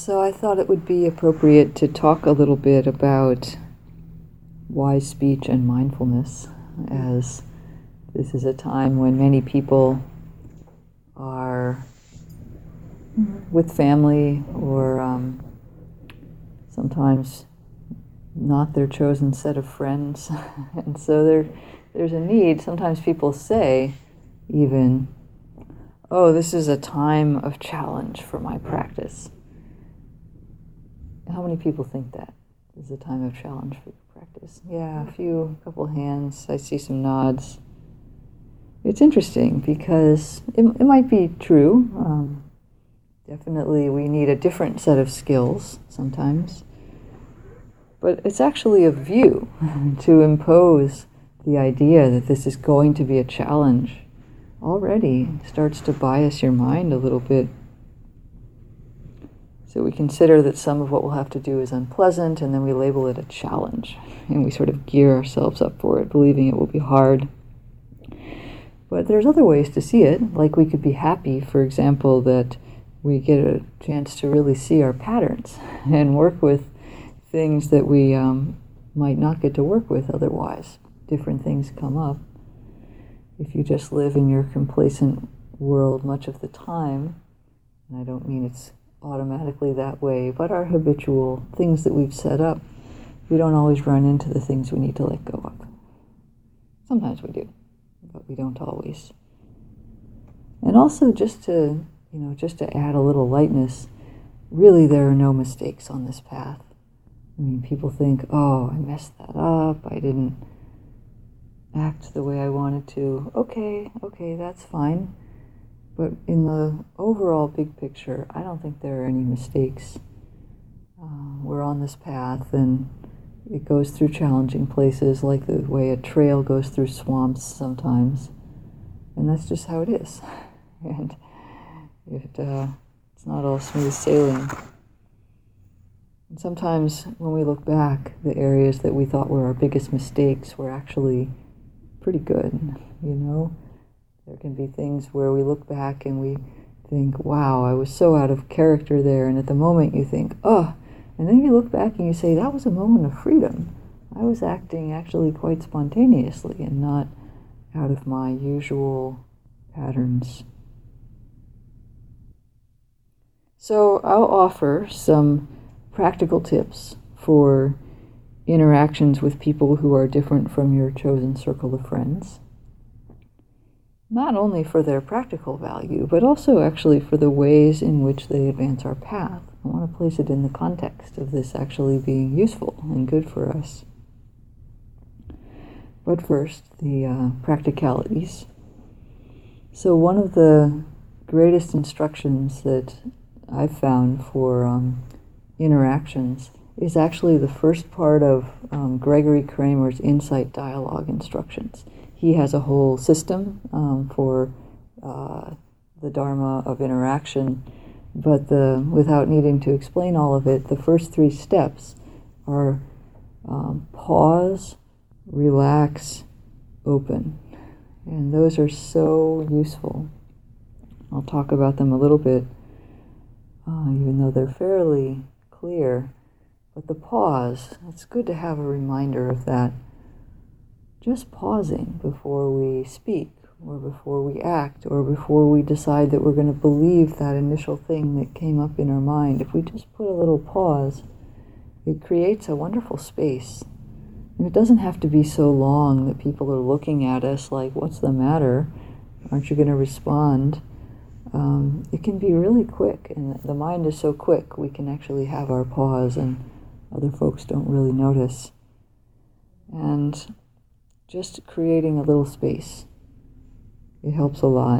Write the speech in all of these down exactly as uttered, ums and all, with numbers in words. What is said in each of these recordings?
so I thought it would be appropriate to talk a little bit about wise speech and mindfulness, as this is a time when many people are with family or um, sometimes not their chosen set of friends. And so there, there's a need. Sometimes people say even, oh, this is a time of challenge for my practice. How many people think that is a time of challenge for your practice? Yeah, a few, a couple hands. I see some nods. It's interesting because it, it might be true. Um, definitely we need a different set of skills sometimes. But it's actually a view to impose the idea that this is going to be a challenge already starts to bias your mind a little bit. So we consider that some of what we'll have to do is unpleasant, and then we label it a challenge. And we sort of gear ourselves up for it, believing it will be hard. But there's other ways to see it, like we could be happy, for example, that we get a chance to really see our patterns and work with things that we um, might not get to work with otherwise. Different things come up. If you just live in your complacent world much of the time, and I don't mean it's automatically that way, but our habitual things that we've set up, we don't always run into the things we need to let go of. Sometimes we do, but we don't always. And also just to, you know, just to add a little lightness, really there are no mistakes on this path. I mean, people think, oh, I messed that up, I didn't act the way I wanted to. Okay, okay, that's fine. But in the overall big picture, I don't think there are any mistakes. Uh, we're on this path, and it goes through challenging places, like the way a trail goes through swamps sometimes. And that's just how it is. And it, uh, it's not all smooth sailing. And sometimes when we look back, the areas that we thought were our biggest mistakes were actually pretty good, you know? There can be things where we look back and we think, wow, I was so out of character there, and at the moment you think, oh, and then you look back and you say, that was a moment of freedom. I was acting actually quite spontaneously and not out of my usual patterns. So I'll offer some practical tips for interactions with people who are different from your chosen circle of friends. Not only for their practical value, but also actually for the ways in which they advance our path. I want to place it in the context of this actually being useful and good for us. But first, the uh, practicalities. So one of the greatest instructions that I've found for um, interactions is actually the first part of um, Gregory Kramer's Insight Dialogue instructions. He has a whole system um, for uh, the Dharma of interaction, but the, without needing to explain all of it, the first three steps are um, pause, relax, open. And those are so useful. I'll talk about them a little bit, uh, even though they're fairly clear. But the pause, it's good to have a reminder of that. Just pausing before we speak, or before we act, or before we decide that we're going to believe that initial thing that came up in our mind. If we just put a little pause, it creates a wonderful space. And it doesn't have to be so long that people are looking at us like, what's the matter? Aren't you going to respond? Um, it can be really quick, and the mind is so quick, we can actually have our pause and other folks don't really notice. And just creating a little space, it helps a lot.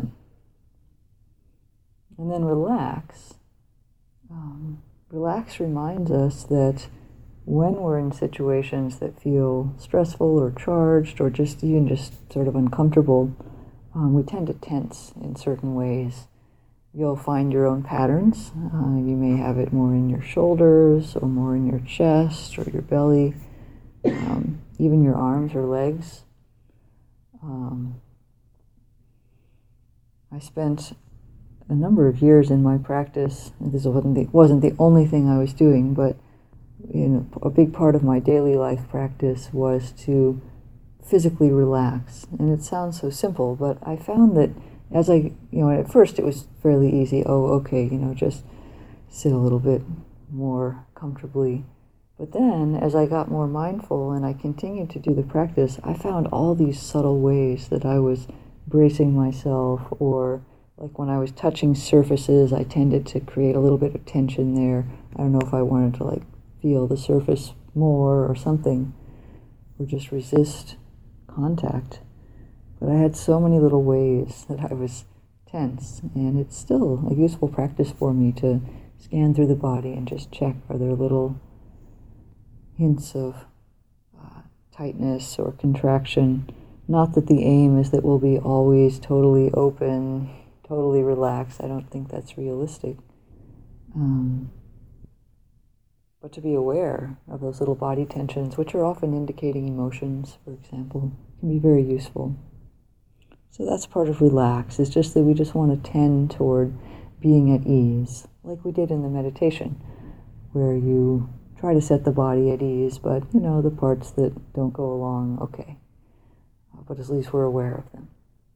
And then relax. Um, relax reminds us that when we're in situations that feel stressful or charged or just even just sort of uncomfortable, um, we tend to tense in certain ways. You'll find your own patterns. Uh, you may have it more in your shoulders or more in your chest or your belly, um, even your arms or legs. Um, I spent a number of years in my practice, this wasn't the, wasn't the only thing I was doing, but in a big part of my daily life practice was to physically relax. And it sounds so simple, but I found that as I, you know, at first it was fairly easy. Oh, okay, you know, just sit a little bit more comfortably. But then, as I got more mindful and I continued to do the practice, I found all these subtle ways that I was bracing myself, or like when I was touching surfaces, I tended to create a little bit of tension there. I don't know if I wanted to like feel the surface more or something, or just resist contact. But I had so many little ways that I was tense, and it's still a useful practice for me to scan through the body and just check, are there little hints of uh, tightness or contraction. Not that the aim is that we'll be always totally open, totally relaxed. I don't think that's realistic. Um, but to be aware of those little body tensions, which are often indicating emotions, for example, can be very useful. So that's part of relax. It's just that we just want to tend toward being at ease, like we did in the meditation, where you try to set the body at ease, but, you know, the parts that don't go along, okay. But at least we're aware of them.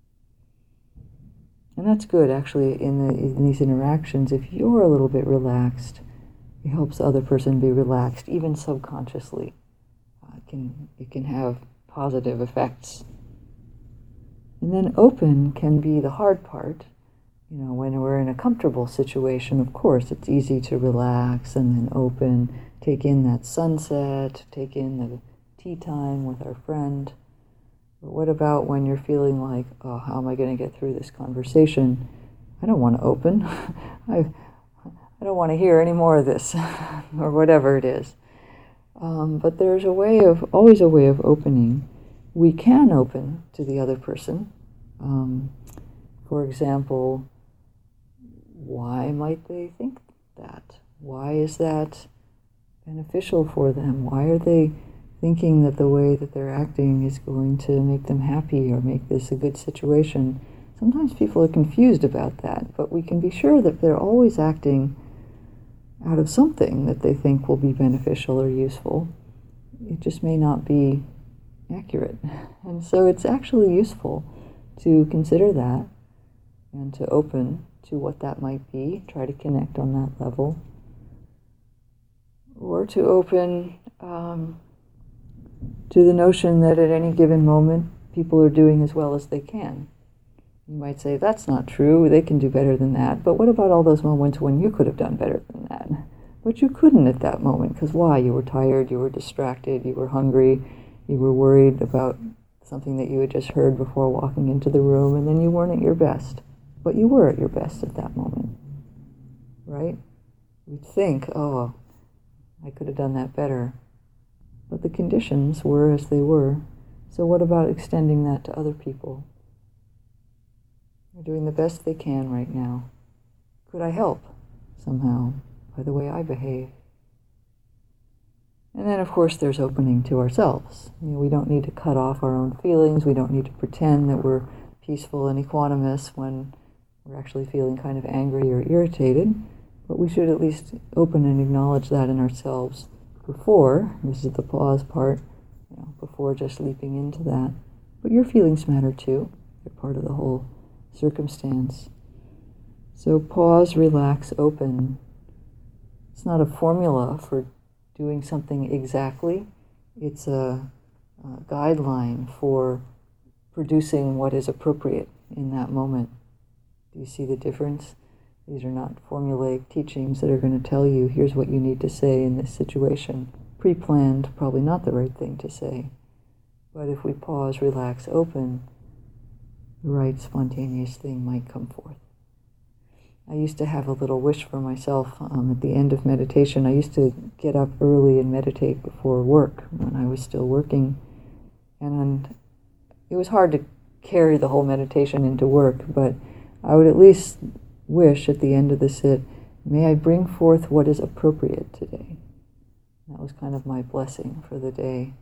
And that's good, actually, in, the, in these interactions. If you're a little bit relaxed, it helps the other person be relaxed, even subconsciously. Uh, it can, it can have positive effects. And then open can be the hard part. You know, when we're in a comfortable situation, of course, it's easy to relax and then open, take in that sunset, take in the tea time with our friend. But what about when you're feeling like, oh, how am I going to get through this conversation? I don't want to open. I I don't want to hear any more of this, or whatever it is. Um, but there's a way of, always a way of opening. We can open to the other person. Um, for example, why might they think that? Why is that beneficial for them? Why are they thinking that the way that they're acting is going to make them happy or make this a good situation? Sometimes people are confused about that, but we can be sure that they're always acting out of something that they think will be beneficial or useful. It just may not be accurate. And so it's actually useful to consider that and to open to what that might be, try to connect on that level. Or to open um, to the notion that at any given moment, people are doing as well as they can. You might say, that's not true, they can do better than that. But what about all those moments when you could have done better than that? But you couldn't at that moment, because why? You were tired, you were distracted, you were hungry, you were worried about something that you had just heard before walking into the room, and then you weren't at your best. But you were at your best at that moment, right? We'd think, oh, I could have done that better. But the conditions were as they were. So what about extending that to other people? They're doing the best they can right now. Could I help somehow by the way I behave? And then, of course, there's opening to ourselves. You know, we don't need to cut off our own feelings. We don't need to pretend that we're peaceful and equanimous when we're actually feeling kind of angry or irritated. But we should at least open and acknowledge that in ourselves before, this is the pause part, you know, before just leaping into that. But your feelings matter too. They're part of the whole circumstance. So pause, relax, open. It's not a formula for doing something exactly. It's a, a guideline for producing what is appropriate in that moment. Do you see the difference? These are not formulaic teachings that are going to tell you, here's what you need to say in this situation. Pre-planned, probably not the right thing to say. But if we pause, relax, open, the right spontaneous thing might come forth. I used to have a little wish for myself um, at the end of meditation. I used to get up early and meditate before work when I was still working. And it was hard to carry the whole meditation into work, but I would at least wish at the end of the sit, may I bring forth what is appropriate today. That was kind of my blessing for the day.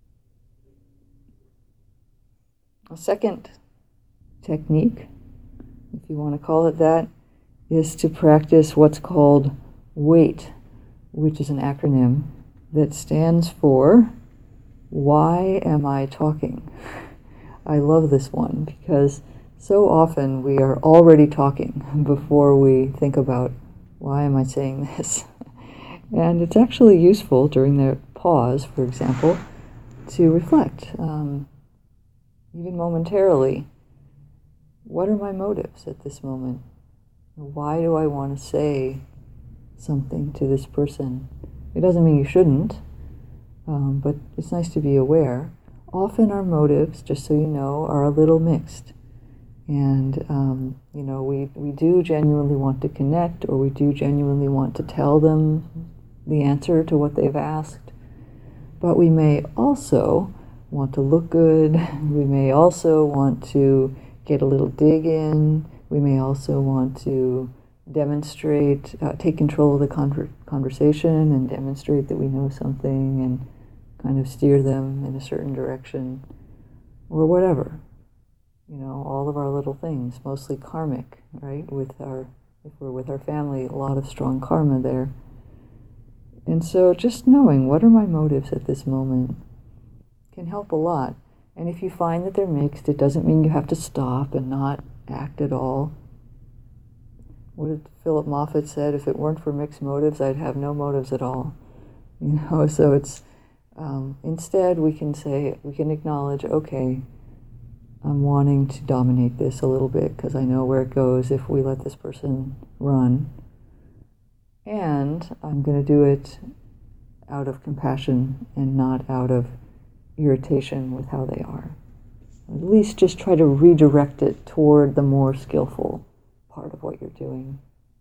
A second technique if you want to call it that, is to practice what's called WAIT, which is an acronym that stands for Why Am I Talking? I love this one because so often we are already talking before we think about, why am I saying this? And it's actually useful during the pause, for example, to reflect, um, even momentarily, what are my motives at this moment? Why do I want to say something to this person? It doesn't mean you shouldn't, um, but it's nice to be aware. Often our motives, just so you know, are a little mixed. And, um, you know, we, we do genuinely want to connect, or we do genuinely want to tell them the answer to what they've asked. But we may also want to look good. We may also want to get a little dig in. We may also want to demonstrate, uh, take control of the conver- conversation and demonstrate that we know something and kind of steer them in a certain direction, or whatever. You know, all of our little things, mostly karmic, right? With our, if we're with our family, a lot of strong karma there. And so just knowing what are my motives at this moment can help a lot. And if you find that they're mixed, it doesn't mean you have to stop and not act at all. What did Philip Moffat said? If it weren't for mixed motives, I'd have no motives at all. You know, so it's, um, instead we can say, we can acknowledge, okay, I'm wanting to dominate this a little bit because I know where it goes if we let this person run. And I'm going to do it out of compassion and not out of irritation with how they are. At least just try to redirect it toward the more skillful part of what you're doing.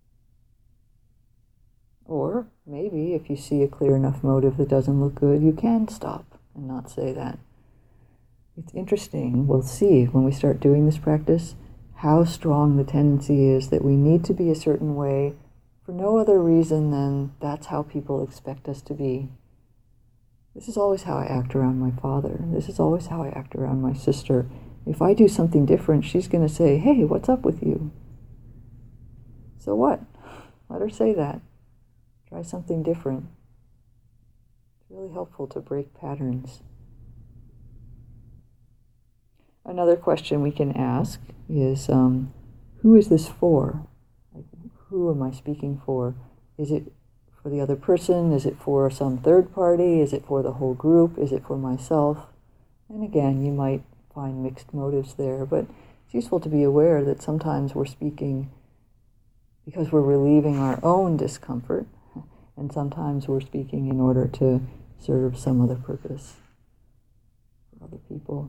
Or maybe if you see a clear enough motive that doesn't look good, you can stop and not say that. It's interesting, we'll see when we start doing this practice, how strong the tendency is that we need to be a certain way for no other reason than that's how people expect us to be. This is always how I act around my father. This is always how I act around my sister. If I do something different, she's going to say, hey, what's up with you? So what? Let her say that. Try something different. It's really helpful to break patterns. Another question we can ask is, um, who is this for? Like, who am I speaking for? Is it for the other person? Is it for some third party? Is it for the whole group? Is it for myself? And again, you might find mixed motives there, but it's useful to be aware that sometimes we're speaking because we're relieving our own discomfort, and sometimes we're speaking in order to serve some other purpose for other people.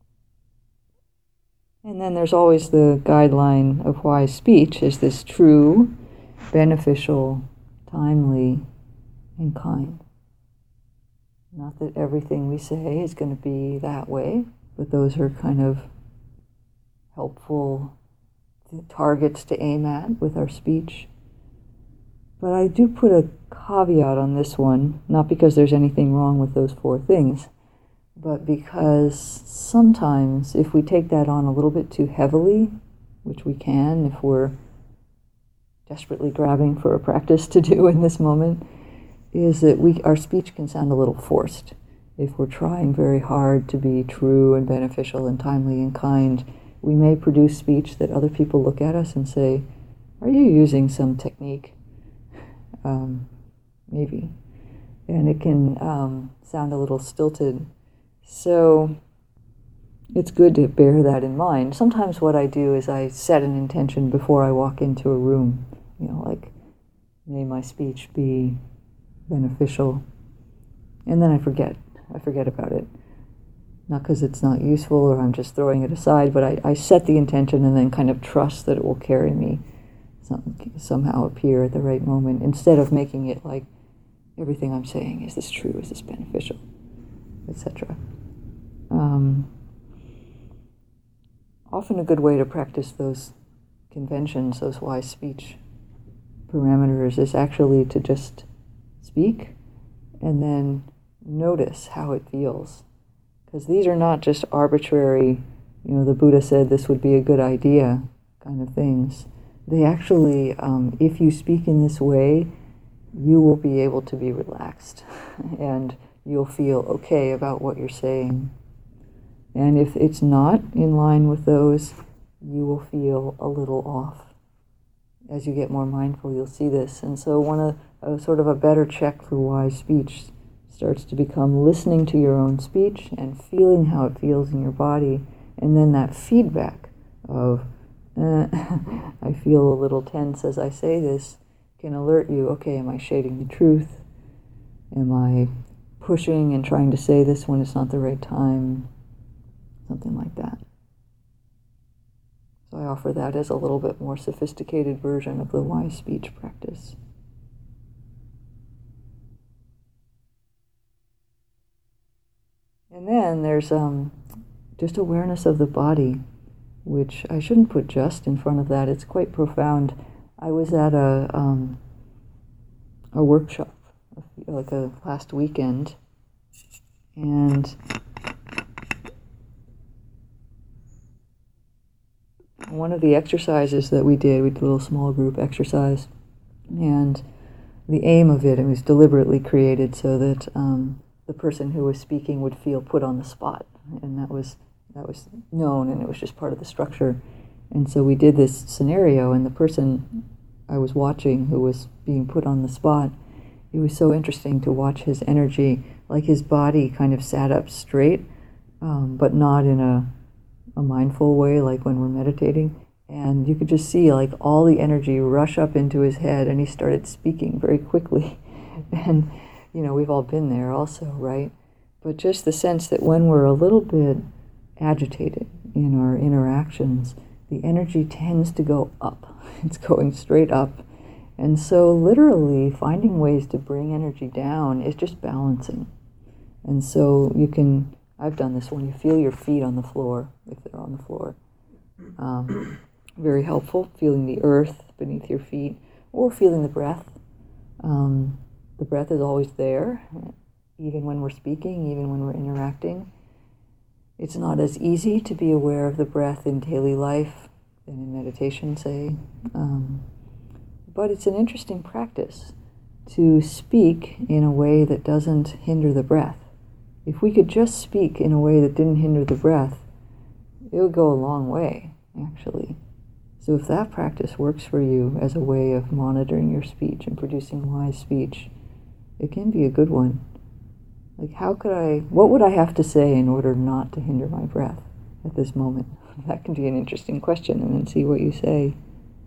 And then there's always the guideline of wise speech. Is this true, beneficial, timely, and kind? Not that everything we say is going to be that way, but those are kind of helpful targets to aim at with our speech. But I do put a caveat on this one, not because there's anything wrong with those four things, but because sometimes if we take that on a little bit too heavily, which we can if we're desperately grabbing for a practice to do in this moment, is that we our speech can sound a little forced. If we're trying very hard to be true and beneficial and timely and kind, we may produce speech that other people look at us and say, are you using some technique? Um, maybe. And it can um, sound a little stilted. So it's good to bear that in mind. Sometimes what I do is I set an intention before I walk into a room. You know, like, may my speech be beneficial. And then I forget. I forget about it. Not because it's not useful or I'm just throwing it aside, but I, I set the intention and then kind of trust that it will carry me, some, somehow appear at the right moment, instead of making it like, everything I'm saying, is this true, is this beneficial, et cetera. Um, often a good way to practice those conventions, those wise speech parameters, is actually to just speak and then notice how it feels. Because these are not just arbitrary, you know, the Buddha said this would be a good idea kind of things, they actually, um, if you speak in this way, you will be able to be relaxed and you'll feel okay about what you're saying. And if it's not in line with those, you will feel a little off. As you get more mindful, you'll see this. And so one of a sort of a better check for wise speech starts to become listening to your own speech and feeling how it feels in your body. And then that feedback of, eh, I feel a little tense as I say this, can alert you, okay, am I shading the truth? Am I pushing and trying to say this when it's not the right time? Something like that. So I offer that as a little bit more sophisticated version of the wise speech practice. And then there's um, just awareness of the body, which I shouldn't put just in front of that. It's quite profound. I was at a um, a workshop, like a last weekend, and one of the exercises that we did, we did a little small group exercise, and the aim of it, it was deliberately created so that um, the person who was speaking would feel put on the spot, and that was that was known, and it was just part of the structure. And so we did this scenario, and the person I was watching who was being put on the spot, it was so interesting to watch his energy, like his body kind of sat up straight, um, but not in a, a mindful way, like when we're meditating. And you could just see like all the energy rush up into his head, and he started speaking very quickly. And, you know, we've all been there also, right? But just the sense that when we're a little bit agitated in our interactions, the energy tends to go up. It's going straight up. And so literally finding ways to bring energy down is just balancing. And so you can, I've done this when you feel your feet on the floor, if they're on the floor. Um, very helpful, feeling the earth beneath your feet, or feeling the breath. Um, the breath is always there, even when we're speaking, even when we're interacting. It's not as easy to be aware of the breath in daily life than in meditation, say. Um, but it's an interesting practice to speak in a way that doesn't hinder the breath. If we could just speak in a way that didn't hinder the breath, it would go a long way, actually. So if that practice works for you as a way of monitoring your speech and producing wise speech, it can be a good one. Like, how could I, what would I have to say in order not to hinder my breath at this moment? That can be an interesting question, and then see what you say.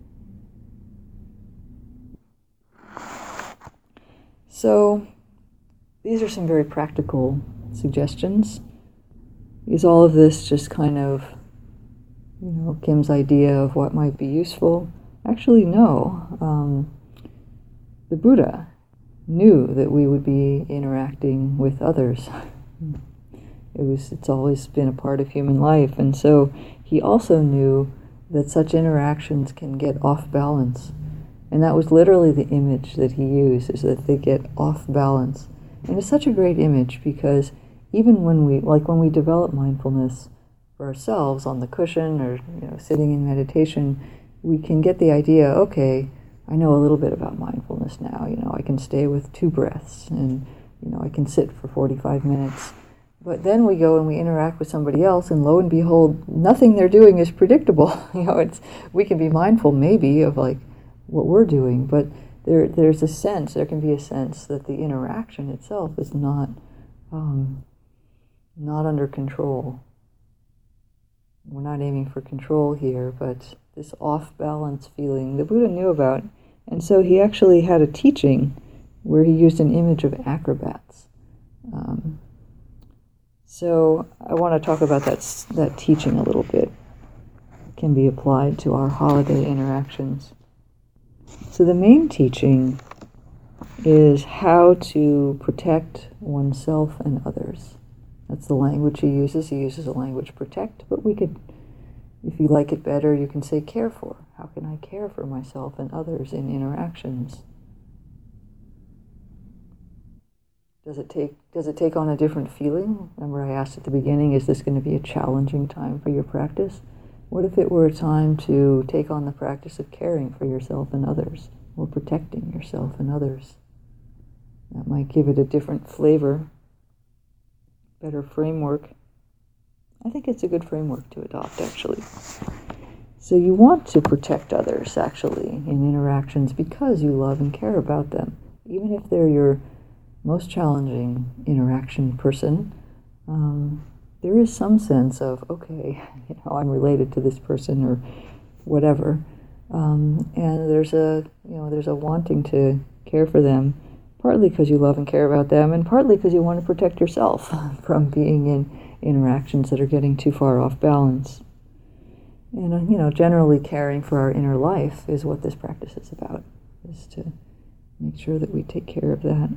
So, these are some very practical suggestions. Is all of this just kind of, you know, Kim's idea of what might be useful? Actually, no. Um, the Buddha knew that we would be interacting with others. It was, it's always been a part of human life, and so he also knew that such interactions can get off balance. And that was literally the image that he used, is that they get off balance. And it's such a great image because even when we, like when we develop mindfulness for ourselves on the cushion or, you know, sitting in meditation, we can get the idea, okay, I know a little bit about mindfulness now. You know, I can stay with two breaths, and, you know, I can sit for forty-five minutes. But then we go and we interact with somebody else, and lo and behold, nothing they're doing is predictable. You know, it's, we can be mindful maybe of like what we're doing, but there there's a sense, there can be a sense that the interaction itself is not um, not under control. We're not aiming for control here, but this off-balance feeling the Buddha knew about, and so he actually had a teaching where he used an image of acrobats. Um, so I want to talk about that that teaching a little bit. It can be applied to our holiday interactions. So the main teaching is how to protect oneself and others. That's the language he uses. He uses the language protect, but we could, if you like it better, you can say care for. How can I care for myself and others in interactions? Does it take, does it take on a different feeling? Remember I asked at the beginning, is this going to be a challenging time for your practice? What if it were a time to take on the practice of caring for yourself and others, or protecting yourself and others? That might give it a different flavor, better framework. I think it's a good framework to adopt, actually. So you want to protect others, actually, in interactions because you love and care about them. Even if they're your most challenging interaction person, um, there is some sense of, okay, you know, I'm related to this person or whatever. Um, and there's a, you know, there's a wanting to care for them, partly because you love and care about them, and partly because you want to protect yourself from being in interactions that are getting too far off balance. And, uh, you know, generally caring for our inner life is what this practice is about, is to make sure that we take care of that.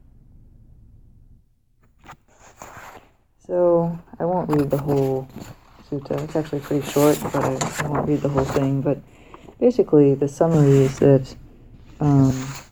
So, I won't read the whole sutta. It's actually pretty short, but I, I won't read the whole thing. But basically, the summary is that um,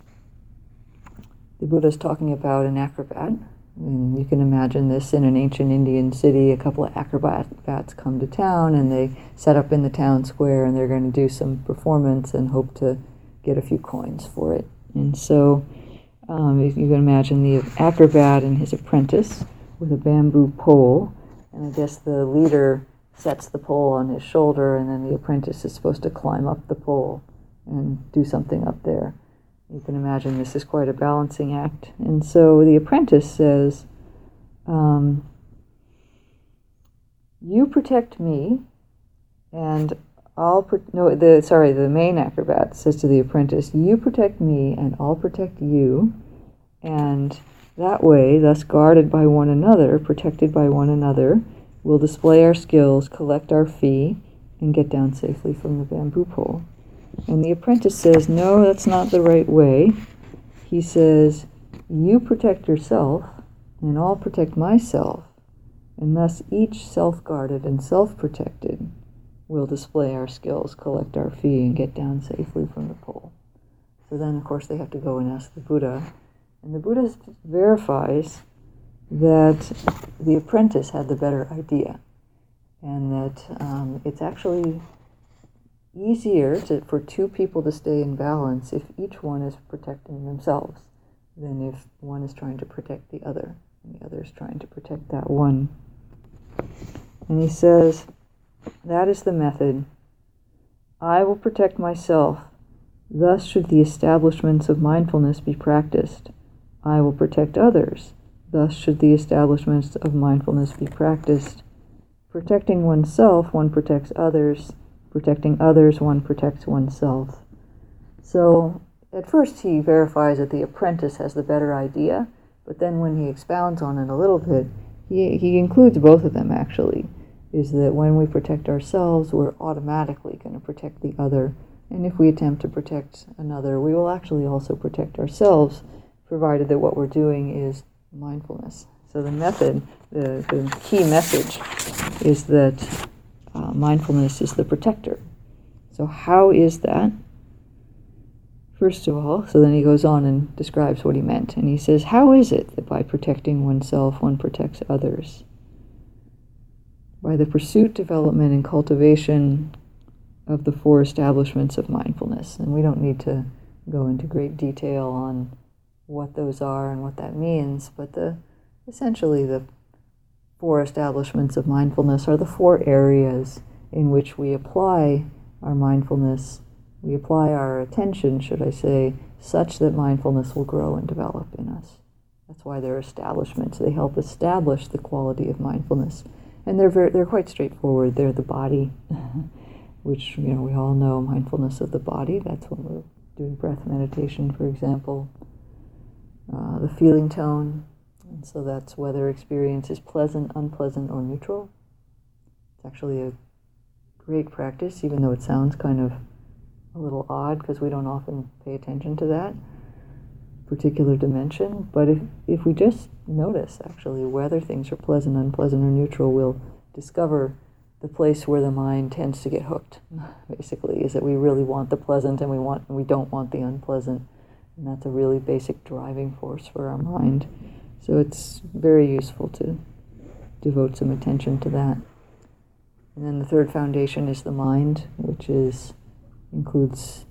the Buddha's talking about an acrobat. And you can imagine this in an ancient Indian city. A couple of acrobats come to town, and they set up in the town square, and they're going to do some performance and hope to get a few coins for it. And so um, you can imagine the acrobat and his apprentice with a bamboo pole, and I guess the leader sets the pole on his shoulder, and then the apprentice is supposed to climb up the pole and do something up there. You can imagine this is quite a balancing act. And so the apprentice says, um, you protect me, and I'll, pro- no, the, sorry, the main acrobat says to the apprentice, you protect me, and I'll protect you, and that way, thus guarded by one another, protected by one another, we'll display our skills, collect our fee, and get down safely from the bamboo pole. And the apprentice says, no, that's not the right way. He says, you protect yourself, and I'll protect myself, and thus each self-guarded and self-protected will display our skills, collect our fee, and get down safely from the pole. So then, of course, they have to go and ask the Buddha, and the Buddha verifies that the apprentice had the better idea, and that um, it's actually easier to, for two people to stay in balance if each one is protecting themselves than if one is trying to protect the other and the other is trying to protect that one. And he says, that is the method. I will protect myself. Thus should the establishments of mindfulness be practiced. I will protect others. Thus should the establishments of mindfulness be practiced. Protecting oneself, one protects others. Protecting others, one protects oneself. So, at first he verifies that the apprentice has the better idea, but then when he expounds on it a little bit, he, he includes both of them, actually, is that when we protect ourselves, we're automatically going to protect the other, and if we attempt to protect another, we will actually also protect ourselves, provided that what we're doing is mindfulness. So the method, the, the key message, is that Uh, mindfulness is the protector. So how is that? First of all, so then he goes on and describes what he meant. And he says, how is it that by protecting oneself, one protects others? By the pursuit, development, and cultivation of the four establishments of mindfulness. And we don't need to go into great detail on what those are and what that means, but the essentially the four establishments of mindfulness are the four areas in which we apply our mindfulness, we apply our attention, should I say, such that mindfulness will grow and develop in us. That's why they're establishments. They help establish the quality of mindfulness. And they're very, they're quite straightforward. They're the body, which, you know, we all know mindfulness of the body. That's when we're doing breath meditation, for example. Uh, the feeling tone. And so that's whether experience is pleasant, unpleasant, or neutral. It's actually a great practice, even though it sounds kind of a little odd because we don't often pay attention to that particular dimension. But if, if we just notice, actually, whether things are pleasant, unpleasant, or neutral, we'll discover the place where the mind tends to get hooked, basically, is that we really want the pleasant and we want we don't want the unpleasant. And that's a really basic driving force for our mind. So it's very useful to devote some attention to that. And then the third foundation is the mind, which is includes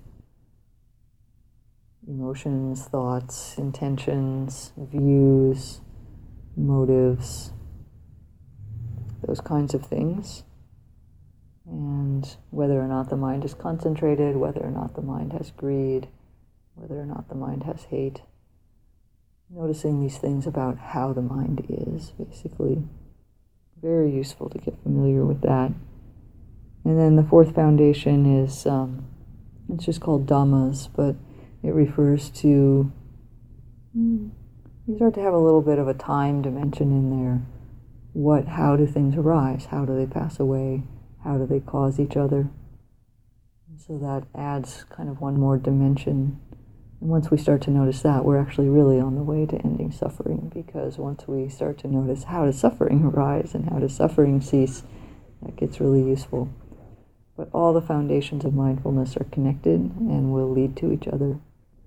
emotions, thoughts, intentions, views, motives, those kinds of things. And whether or not the mind is concentrated, whether or not the mind has greed, whether or not the mind has hate. Noticing these things about how the mind is, basically. Very useful to get familiar with that. And then the fourth foundation is, um, it's just called Dhammas, but it refers to, you start to have a little bit of a time dimension in there. What, how do things arise? How do they pass away? How do they cause each other? So that adds kind of one more dimension. And once we start to notice that, we're actually really on the way to ending suffering, because once we start to notice how does suffering arise and how does suffering cease, that gets really useful. But all the foundations of mindfulness are connected and will lead to each other.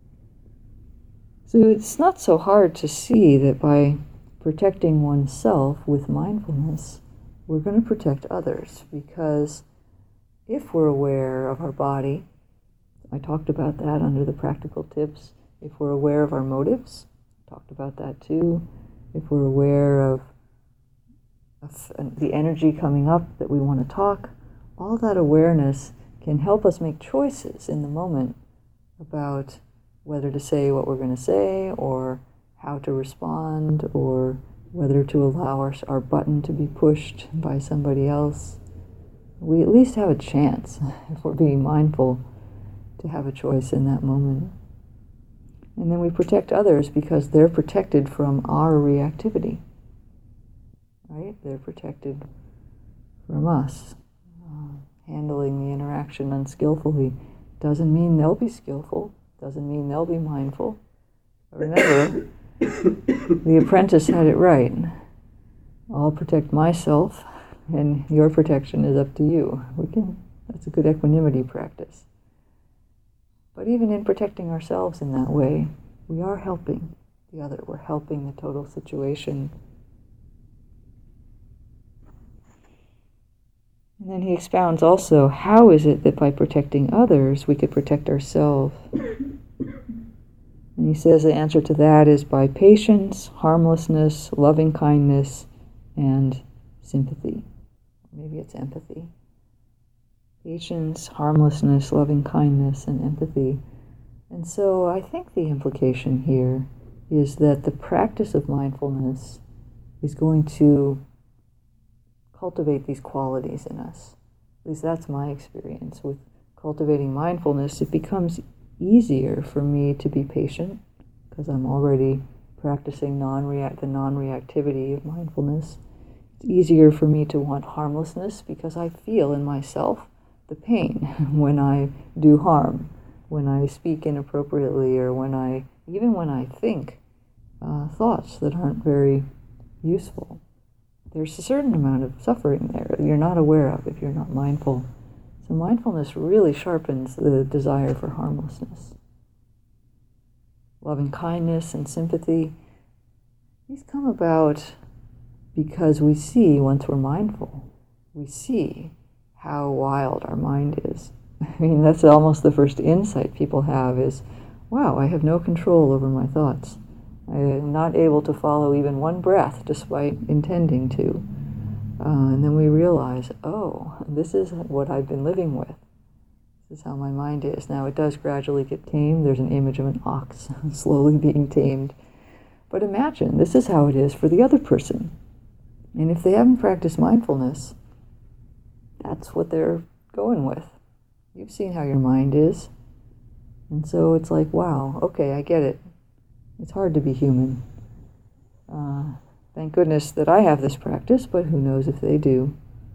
So it's not so hard to see that by protecting oneself with mindfulness, we're going to protect others, because if we're aware of our body, I talked about that under the practical tips. If we're aware of our motives, talked about that too. If we're aware of, of the energy coming up that we want to talk, all that awareness can help us make choices in the moment about whether to say what we're going to say, or how to respond, or whether to allow our, our button to be pushed by somebody else. We at least have a chance, if we're being mindful, to have a choice in that moment. And then we protect others because they're protected from our reactivity. Right? They're protected from us. Uh, handling the interaction unskillfully doesn't mean they'll be skillful, doesn't mean they'll be mindful. But remember, the apprentice had it right. I'll protect myself, and your protection is up to you. We can. That's a good equanimity practice. But even in protecting ourselves in that way, we are helping the other. We're helping the total situation. And then he expounds also, how is it that by protecting others, we could protect ourselves? And he says the answer to that is by patience, harmlessness, loving kindness, and sympathy. Maybe it's empathy. Patience, harmlessness, loving kindness, and empathy. And so I think the implication here is that the practice of mindfulness is going to cultivate these qualities in us. At least that's my experience with cultivating mindfulness. It becomes easier for me to be patient because I'm already practicing non-react the non-reactivity of mindfulness. It's easier for me to want harmlessness because I feel in myself the pain when I do harm, when I speak inappropriately, or when I, even when I think uh, thoughts that aren't very useful. There's a certain amount of suffering there that you're not aware of if you're not mindful. So mindfulness really sharpens the desire for harmlessness. Loving kindness and sympathy, these come about because we see, once we're mindful, we see how wild our mind is. I mean, that's almost the first insight people have is, wow, I have no control over my thoughts. I am not able to follow even one breath despite intending to. Uh, and then we realize, oh, this is what I've been living with. This is how my mind is. Now, it does gradually get tamed. There's an image of an ox slowly being tamed. But imagine, this is how it is for the other person. And if they haven't practiced mindfulness, that's what they're going with. You've seen how your mind is. And so it's like, wow, okay, I get it. It's hard to be human. Uh, thank goodness that I have this practice, but who knows if they do.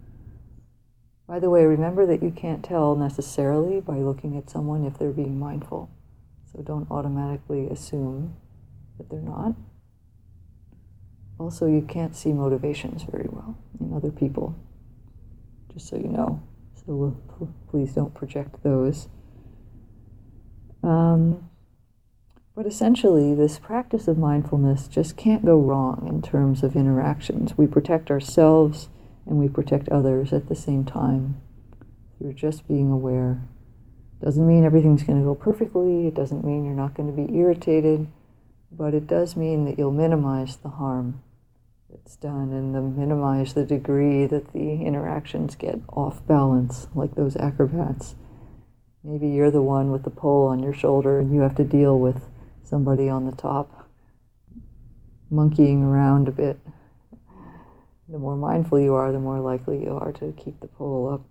By the way, remember that you can't tell necessarily by looking at someone if they're being mindful. So don't automatically assume that they're not. Also, you can't see motivations very well in other people, just so you know. So we'll, please don't project those. Um, but essentially, this practice of mindfulness just can't go wrong in terms of interactions. We protect ourselves and we protect others at the same time through just being aware. Doesn't mean everything's going to go perfectly, it doesn't mean you're not going to be irritated, but it does mean that you'll minimize the harm that's done and the minimize the degree that the interactions get off balance, like those acrobats. Maybe you're the one with the pole on your shoulder and you have to deal with somebody on the top monkeying around a bit. The more mindful you are, the more likely you are to keep the pole up.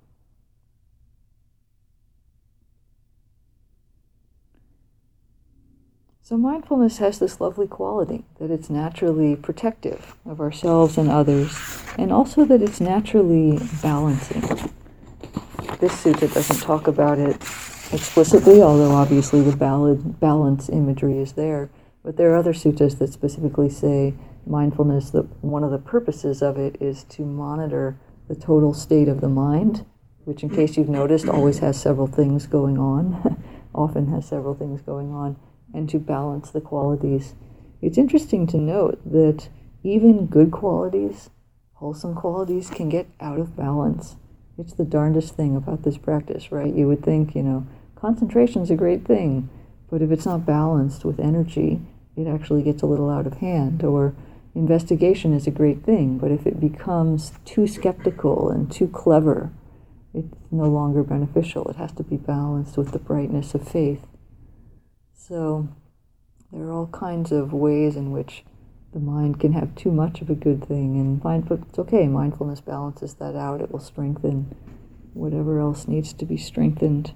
So mindfulness has this lovely quality, that it's naturally protective of ourselves and others, and also that it's naturally balancing. This sutta doesn't talk about it explicitly, although obviously the ballad, balance imagery is there. But there are other suttas that specifically say mindfulness, that one of the purposes of it is to monitor the total state of the mind, which, in case you've noticed, always has several things going on, often has several things going on, and to balance the qualities. It's interesting to note that even good qualities, wholesome qualities, can get out of balance. It's the darndest thing about this practice, right? You would think, you know, concentration's a great thing, but if it's not balanced with energy, it actually gets a little out of hand. Or investigation is a great thing, but if it becomes too skeptical and too clever, it's no longer beneficial. It has to be balanced with the brightness of faith. So there are all kinds of ways in which the mind can have too much of a good thing, and mind, but it's okay, mindfulness balances that out. It will strengthen whatever else needs to be strengthened.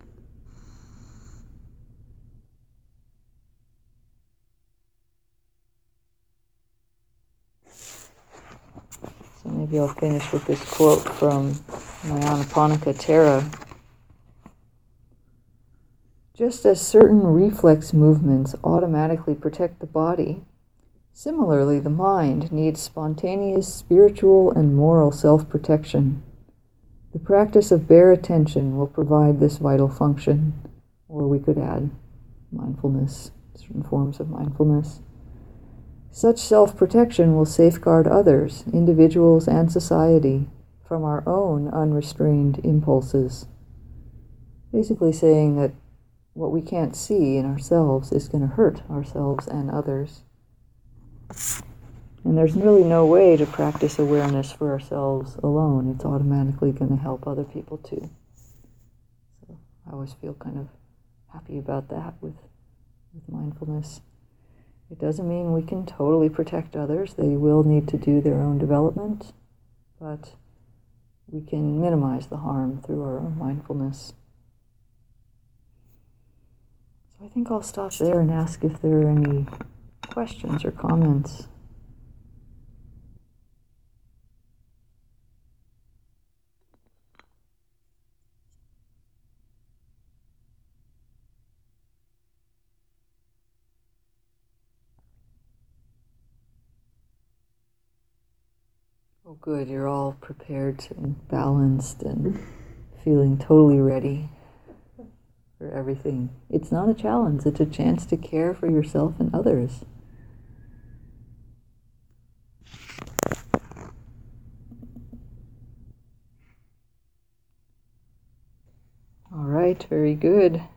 So maybe I'll finish with this quote from Nyanaponika Thera. Just as certain reflex movements automatically protect the body, similarly the mind needs spontaneous spiritual and moral self-protection. The practice of bare attention will provide this vital function, or we could add mindfulness, certain forms of mindfulness. Such self-protection will safeguard others, individuals and society, from our own unrestrained impulses. Basically saying that what we can't see in ourselves is going to hurt ourselves and others. And there's really no way to practice awareness for ourselves alone. It's automatically going to help other people too. So I always feel kind of happy about that with, with mindfulness. It doesn't mean we can totally protect others. They will need to do their own development, but we can minimize the harm through our own mindfulness. So I think I'll stop there and ask if there are any questions or comments. Oh, good. You're all prepared and balanced and feeling totally ready for everything. It's not a challenge. It's a chance to care for yourself and others. All right, very good.